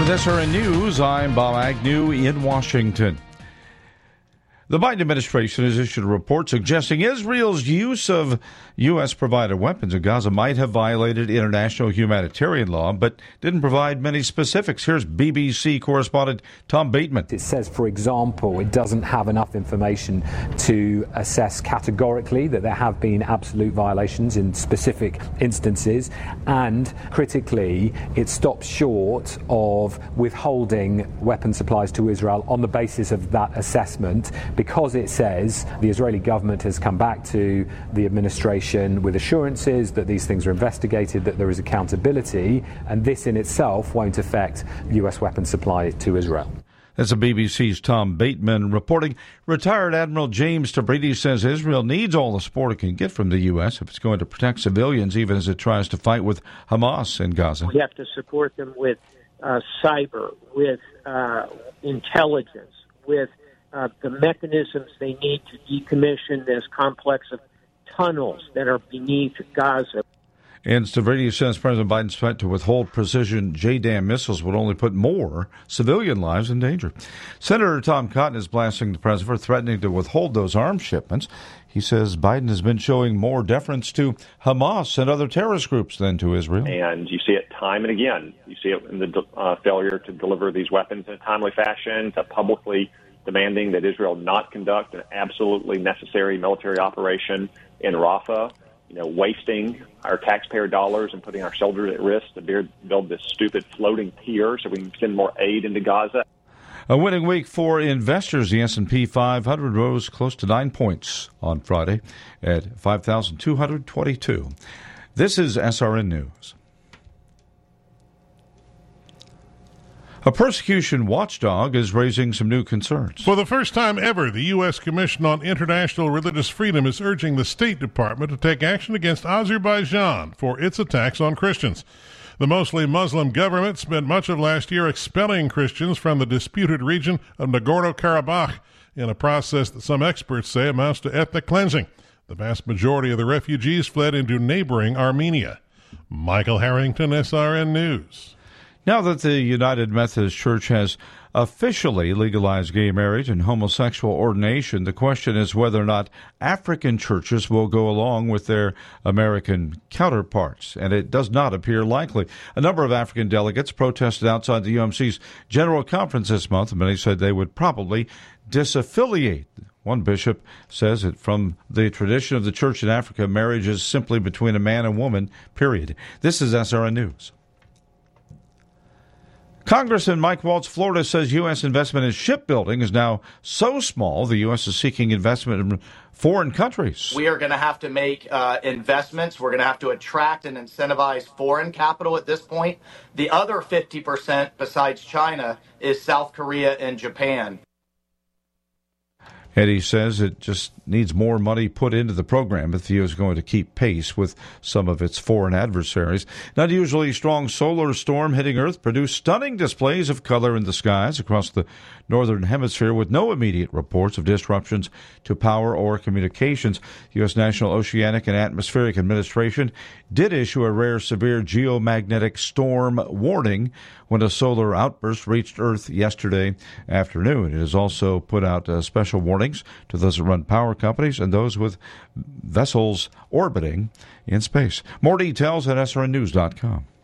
SRN News, I'm Bob Agnew in Washington. The Biden administration has issued a report suggesting Israel's use of U.S.-provided weapons in Gaza might have violated international humanitarian law, but didn't provide many specifics. Here's BBC correspondent Tom Bateman. It says, for example, it doesn't have enough information to assess categorically that there have been absolute violations in specific instances, and critically, it stops short of withholding weapon supplies to Israel on the basis of that assessment, because it says the Israeli government has come back to the administration with assurances that these things are investigated, that there is accountability, and this in itself won't affect U.S. weapon supply to Israel. That's the BBC's Tom Bateman reporting. Retired Admiral James Tabridi says Israel needs all the support it can get from the U.S. if it's going to protect civilians, even as it tries to fight with Hamas in Gaza. We have to support them with cyber, with intelligence, with the mechanisms they need to decommission this complex of tunnels that are beneath Gaza. And Stavridis says President Biden's threat to withhold precision JDAM missiles would only put more civilian lives in danger. Senator Tom Cotton is blasting the president for threatening to withhold those arms shipments. He says Biden has been showing more deference to Hamas and other terrorist groups than to Israel. And you see it time and again. You see it in the failure to deliver these weapons in a timely fashion, to publicly demanding that Israel not conduct an absolutely necessary military operation in Rafah, wasting our taxpayer dollars and putting our soldiers at risk to build this stupid floating pier so we can send more aid into Gaza. A winning week for investors. The S&P 500 rose close to 9 points on Friday at 5,222. This is SRN News. A persecution watchdog is raising some new concerns. For the first time ever, the U.S. Commission on International Religious Freedom is urging the State Department to take action against Azerbaijan for its attacks on Christians. The mostly Muslim government spent much of last year expelling Christians from the disputed region of Nagorno-Karabakh in a process that some experts say amounts to ethnic cleansing. The vast majority of the refugees fled into neighboring Armenia. Michael Harrington, SRN News. Now that the United Methodist Church has officially legalized gay marriage and homosexual ordination, the question is whether or not African churches will go along with their American counterparts, and it does not appear likely. A number of African delegates protested outside the UMC's General Conference this month, and many said they would probably disaffiliate. One bishop says that from the tradition of the church in Africa, marriage is simply between a man and woman, period. This is SRN News. Congressman Mike Waltz, Florida, says U.S. investment in shipbuilding is now so small the U.S. is seeking investment in foreign countries. We are going to have to make investments. We're going to have to attract and incentivize foreign capital at this point. The other 50% besides China is South Korea and Japan. Eddie says it just needs more money put into the program if the U.S. is going to keep pace with some of its foreign adversaries. An unusually strong solar storm hitting Earth produced stunning displays of color in the skies across the northern hemisphere with no immediate reports of disruptions to power or communications. U.S. National Oceanic and Atmospheric Administration did issue a rare severe geomagnetic storm warning when a solar outburst reached Earth yesterday afternoon. It has also put out special warnings to those that run power companies and those with vessels orbiting in space. More details at srnnews.com.